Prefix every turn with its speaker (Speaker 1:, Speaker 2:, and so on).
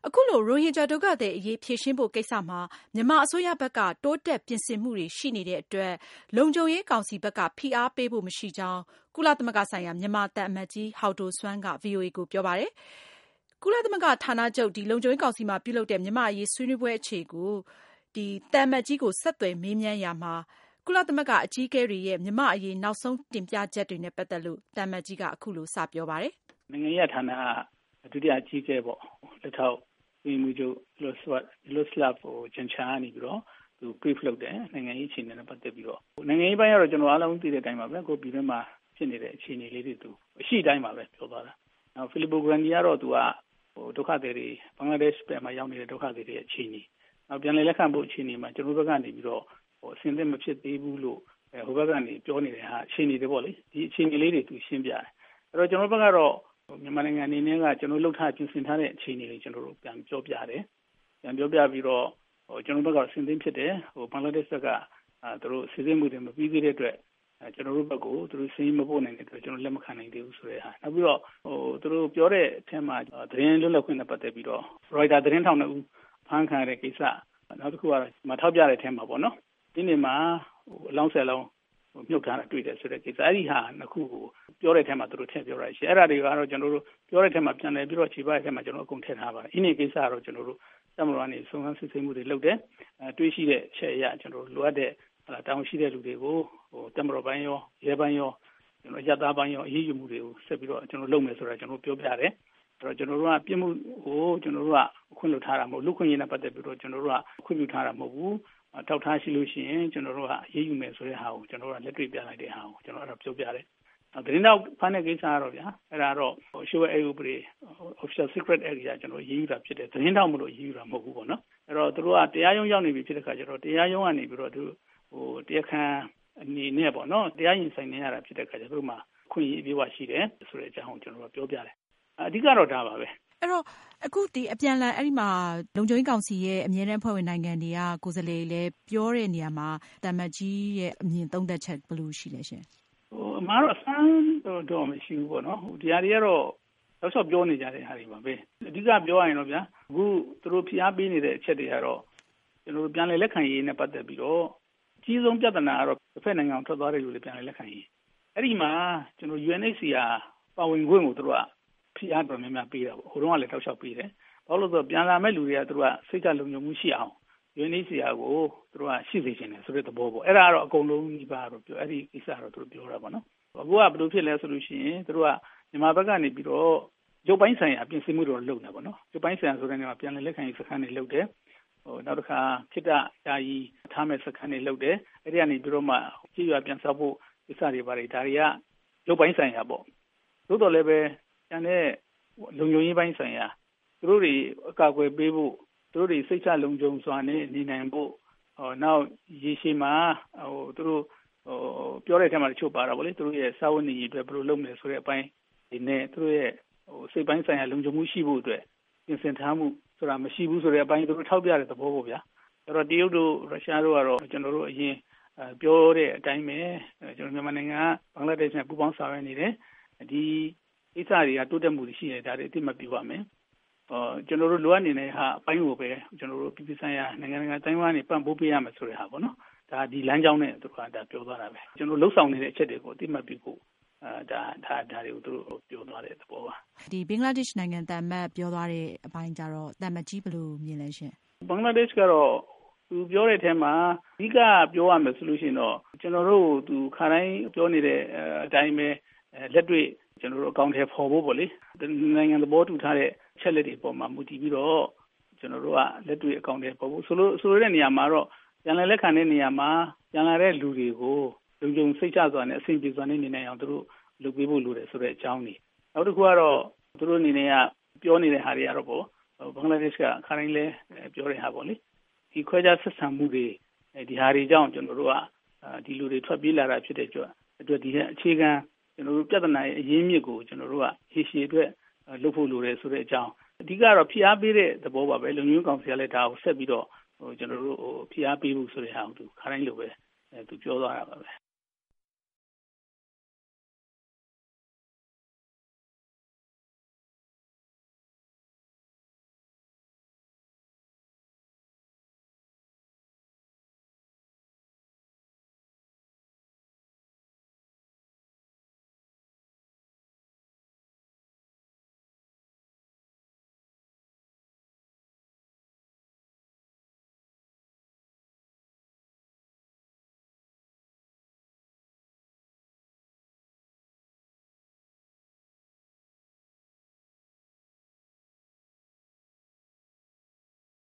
Speaker 1: အခုလိုရိုဟင်ဂျာဒုက္ခသည်အရေးဖြေရှင်းဖို့ကိစ္စမှာမြန်မာအစိုးရဘက်ကတိုးတက်ပြင်ဆင်မှုတွေရှိနေတဲ့အတွက်လုံခြုံရေးကောင်စီဘက်ကဖိအားပေးဖို့မရှိကြောင်းကုလသမဂ္ဂဆိုင်ရာမြန်မာသံအမတ်ကြီးဟောက်ဒိုဆွမ်းက VOA ကိုပြောပါတယ်။ကုလသမဂ္ဂဌာနချုပ်လုံခြုံရေးကောင်စီမှာပြုလုပ်တဲ့မြန်မာ့အရေးဆွေးနွေးပွဲအခြေကိုသံအမတ်ကြီးကိုဆက်သွယ်မေးမြန်းရာမှာကုလသမဂ္ဂအကြီးအကဲတွေရဲ့မြန်မာ့အရေးနောက်ဆုံးတင်ပြချက်တွေနဲ့ပတ်သက်လို့သံအမတ်ကြီးကအခုလိုစပြောပါတယ်
Speaker 2: ။နိုင်ငံရေးဌာနဒုတိယအကြီးအကဲပေါ့လက်ထောက်ဒီမူချုပ်လွတ်စလပ်ဂျန်ချာနေပြီးတော့သူ brief လုပ်တယ်နိုင်ငံရေးအခြေအနေနဲ့ပတ်သက်ပြီးတော့နိုင်ငံရေးပိုင်းကတော့ကျွန်တော်အားလုံးသိတဲ့အတိုင်းပါပဲကိုပြည်တွင်းမှာဖြစ်နေတဲ့အခြေအနေလေးတွေသူအရှိတိုင်းပါပဲပြောသွားတာ။နောက်ဖိလစ်ပိုဂရန်ဒီကတော့သူကဒုက္ခသည်တွေဘင်္ဂလားဒေ့ရှ်ဘက်မှာရောက်နေတဲ့ဒုက္ခသည်တွေရဲ့အခြေအနေနောက်ပြန်လည်လက်ခံဖို့အခြေအနေမှာကျွန်တော်ဘက်ကနေပြီးတော့အဆင်သင့်မဖြစ်သေးဘူးလို့ဟိုဘက်ကနေပြောနေတဲ့ဟာအခြေအနေတွေပေါ့လေဒီအခြေအနေလေးတွေသူရှင်းပြတယ်။အဲ့တော့ကျွန်တော်ဘက်ကတော့မြန်မာနိုင်ငံအနေနဲ့ကကျွန်တော်လှုပ်ထားပြင်ဆင်ထားတဲ့အခြေအနေတွေကျွန်တော်တို့ပြန်ပြောပြတယ်။ပြန်ပြောပြပြီးတော့ကျွန်တော်ဘက်ကဆင်သင့်ဖြစ်တယ်ဘင်္ဂလားဒေ့ရှ်ဘက်ကသူတို့စီစဉ်မှုတွေမပြီးသေးတဲ့အတွက်ကျွန်တော်တို့ဘက်ကိုသူတို့စီးမပို့နိုင်တဲ့အတွက်ကျွန်တော်လက်မခံနိုင်သေးဘူးဆိုတဲ့ဟာနောက်ပြီးတော့သူတို့ပြောတဲ့အထက်မှာသတင်းလွတ်လပ်ခွင့်နဲ့ပတ်သက်ပြီးတော့ Reuters သတင်းထောက်နှစ်ဦးဖမ်းခံရတဲ့ကိစ္စနောက်တစ်ခုကတော့မထောက်ပြတဲ့အထက်မှာပေါ့နော်ဒီနေ့မှာအလောင်းဆယ်လောင်းမြုပ်ထားတာတွေ့တယ်ဆိုတဲ့ကိစ္စအဲ့ဒီဟာနှစ်ခုကိုပြောတဲ့အထက်မှာသူတို့ထည့်ပြောရရှိအဲ့ဒါတွေကတော့ကျွန်တော်တို့ပြောတဲ့အထက်မှာပြန်လည်ပြီးတော့ခြေပတဲ့အထက်မှာကျွန်တော်အကုန်ထည့်ထားပါတယ်။ဒီနေ့ကိစ္စကတော့ကျွန်တော်တို့တမတော်ကနေစုံစမ်းစစ်ဆေးမှုတွေလုပ်တယ်တွေးရှိတဲ့အချက်အရကျွန်တော်တို့လိုအပ်တဲ့တောင်းရှိတဲ့လူတွေကိုတမတော်ပိုင်းရောရဲပိုင်းရောကျွန်တော်ရပ်သားပိုင်းရောအရေးယူမှုတွေကိုဆက်ပြီးတော့ကျွန်တော်လုပ်မယ်ဆိုတာကျွန်တော်ပြောပြတယ်။အဲ့တော့ကျွန်တော်တို့ကပြစ်မှုကိုကျွန်တော်တို့ကအခွင့်လွှတ်ထားတာမဟုတ်လူခွင့်ရေးနဲ့ပတ်သက်ပြီးတော့ကျွန်တော်တို့ကခွင့်ပြုထားတာမဟုတ်ဘူး။ထောက်ထားရှိလို့ရှိရင်ကျွန်တော်တို့ကအရေးယူမယ်ဆိုတဲ့ဟာကိုကျွန်တော်တို့ကလက်တွေ့ပြလိုက်တဲ့ဟာကိုကျွန်တော်အဲ့ဒါပြောပြတယ်။သတင်းတော့ဖမ်းတဲ့ကိစ္စကတော့ဗျာအဲ့ဒါတော့ရှိုးအေဥပဒေ official secret area ကျွန်တော်ရေးယူတာဖြစ်တယ်သတင်းတော့မလို့ရေးယူတာမဟုတ်ဘူးပေါ့နော်။အဲ့တော့သူတို့ကတရားရုံးရောက်နေပြီဖြစ်တဲ့ခါကျတော့တရားရုံးကနေပြီးတော့သူတရားခံအနေနဲ့ပေါ့နော်တရားရင်ဆိုင်နေရတာဖြစ်တဲ့ခါကျတော့သူတို့မှာခွင့်ရအပြည့်အဝရှိတယ်ဆိုတဲ့အကြောင်းကိုကျွန်တော်တို့ပြောပြတယ်။အဓိကတော့ဒါပါပဲ
Speaker 1: ။အဲ့တော့အခုဒီအပြန်လည်အဲ့ဒီမှာလုံခြုံရေးကောင်စီရဲ့အမြဲတမ်းဖွဲ့ဝင်နိုင်ငံတွေကကိုယ်စားလှယ်လည်းပြောတဲ့နေရာမှာတမတ်ကြီးရဲ့အမြင်သုံးသပ်ချက်ဘယ်လိုရှိလဲရှင်
Speaker 2: ။အမှားတော့အဆန်းတော့မရှိဘူးပေါ့နော်။ဒီဟာတွေကတော့တော့ဆော့ပြောနေကြတဲ့ဟာတွေပါပဲ။အဓိကပြောရရင်တော့ဗျာအခုသူတို့ဖိအားပေးနေတဲ့အချက်တွေကတော့ကျွန်တော်တို့ပြန်လည်လက်ခံရေးနဲ့ပတ်သက်ပြီးတော့အကြီးဆုံးပြဿနာကတော့တစ်ဖက်နိုင်ငံထွက်သွားတဲ့လူတွေပြန်လည်လက်ခံရေးအဲ့ဒီမှာကျွန်တော် UNHCR ပါဝင်ခွင့်ကိုသူတို့ကဖိအားတော်များများပေးတာပေါ့ဟိုတုန်းကလည်းတောက်လျှောက်ပေးတယ်ဘာလို့လဲဆိုတော့ပြန်လာမဲ့လူတွေကသူတို့ကစိတ်ချလုံခြုံမှုရှိအောင် UNHCR ကိုသူတို့ကရှိစေချင်တယ်ဆိုတဲ့သဘောပေါ့အဲ့ဒါကတော့အကုန်လုံးဒီပါတော့ပြောအဲ့ဒီကိစ္စကတော့သူတို့ပြောတာပေါ့နော်အခုကဘယ်လိုဖြစ်လဲဆိုလို့ရှိရင်သူတို့ကမြန်မာဘက်ကနေပြီးတော့ရုပ်ပိုင်းဆိုင်ရာပြင်ဆင်မှုတွေလုပ်နေပါတော့ရုပ်ပိုင်းဆိုင်ရာဆိုတဲ့နေရာမှာပြန်လည်လက်ခံရေးစခန်းတွေလုပ်တယ်နောက်တစ်ခါခိတ္တယာယီထားမဲ့စခန်းတွေလုပ်တယ်အဲ့ဒီကနေပြီးတော့မှကြည်ရွာပြန်ဆောက်ဖို့ကိစ္စတွေပါတယ်ဒါတွေကရုပ်ပိုင်းဆိုင်ရာပေါ့သို့တော်လည်းပဲကျန်တဲ့လုံခြုံရေးပိုင်းဆိုင်ရာသူတို့တွေအကာအကွယ်ပေးဖို့သူတို့တွေစိတ်ချလုံခြုံစွာနဲ့နေနိုင်ဖို့နောက်ရေရှည်မှာသူတို့ပြောတဲ့အထက်မှာတချို့ပါတာဗောလေသူတို့ရဲ့စာဝတ်နေရေးအတွက်ဘယ်လိုလုပ်မလဲဆိုတဲ့အပိုင်းဒီနဲ့သူတို့ရဲ့စိတ်ပိုင်းဆိုင်ရာလုံခြုံမှုရှိဖို့အတွက်ပြင်ဆင်ထားမှုဆိုတာမရှိဘူးဆိုတဲ့အပိုင်းသူတို့ထောက်ပြတဲ့သဘောပေါ့ဗျာအဲ့တော့တရုတ်တို့ရုရှားတို့ကတော့ကျွန်တော်တို့အရင်ပြောတဲ့အတိုင်းပဲကျွန်တော်မြန်မာနိုင်ငံကဘင်္ဂလားဒေ့ရှ်နဲ့ပူးပေါင်းဆောင်ရွက်နေတယ်ဒီကိစ္စတွေကတိုးတက်မှုတွေရှိတယ်ဒါတွေအသိမှတ်ပြုပါမယ်ကျွန်တော်တို့လိုအပ်နေတဲ့ဟာအပိုင်းကိုပဲကျွန်တော်တို့ပြည်ပဆိုင်ရာနိုင်ငံတိုင်းဝါးနေပံ့ပိုးပေးရမယ်ဆိုတဲ့ဟာပေါ့နော်ဒါဒီလမ်းကြောင်းနဲ့သူကဒါပြောသွားတာပဲကျွန်တော်လှုပ်ဆောင်နေတဲ့အချက်တွေကိုအသိမှတ်ပြုဖို့ဒါတွေကိုသူတို့ပြောသွားတဲ့သဘောပါ
Speaker 1: ဒီဘင်္ဂလားဒေ့ရှ်နိုင်ငံတမတ်ပြောသွားတဲ့အပိုင်းကြတော့တမတ်ကြီးဘယ်လိုမြင်လဲရှင်
Speaker 2: ဘင်္ဂလားဒေ့ရှ်ကတော့သူပြောတဲ့အထဲမှာအဓိကပြောရမယ်ဆိုလို့ရှိရင်တော့ကျွန်တော်တို့သူခါတိုင်းပြောနေတဲ့အတိုင်းပဲလက်တွေ့ကျွန်တော်တို့အကောင့်ထဲပေါ်ဖို့ပေါ့လေနိုင်ငံသဘောတူထားတဲ့ချက်လက်တွေပေါ်မှာမူတည်ပြီးတော့ကျွန်တော်တို့ကလက်တွေ့အကောင့်ထဲပေါ်ဖို့ဆိုလိုတဲ့နေရာမှာတော့ပြန်လည်လက်ခံတဲ့နေရာမှာပြန်လာတဲ့လူတွေကိုလုံခြုံစိတ်ချစွာနဲ့အဆင်ပြေစွာနဲ့နေနိုင်အောင်သူတို့လုပ်ပေးဖို့လိုတယ်ဆိုတဲ့အကြောင်းကြီးနောက်တစ်ခုကတော့သူတို့အနေနဲ့ကပြောနေတဲ့ဟာတွေကတော့ပေါ့ဘင်္ဂလားဒေ့ရှ်ကခါတိုင်းလဲပြောတဲ့ဟာပေါ့လေဒီခွဲခြားဆက်ဆံမှုတွေဒီဟာတွေကြောင့်ကျွန်တော်တို့ကဒီလူတွေထွက်ပြေးလာတာဖြစ်တဲ့အတွက်ဒီအခြေခံကျွန်တော်တို့ပြဿနာရဲ့အရင်းမြစ်ကိုကျွန်တော်တို့ကရှေ့အတွက်လုပ်ဖို့လိုတယ်ဆိုတဲ့အကြောင်းအဓိကတော့ဖိအားပေးတဲ့သဘောပါပဲလုံခြုံရေးကောင်စီကလည်းဒါကိုဆက်ပြီးတော့ကျွန်တော်တို့ဖိအားပေးဖို့ဆိုတဲ့ဟာကိုသူခါတိုင်းလိုပဲသူပြောသွားတာပါပဲ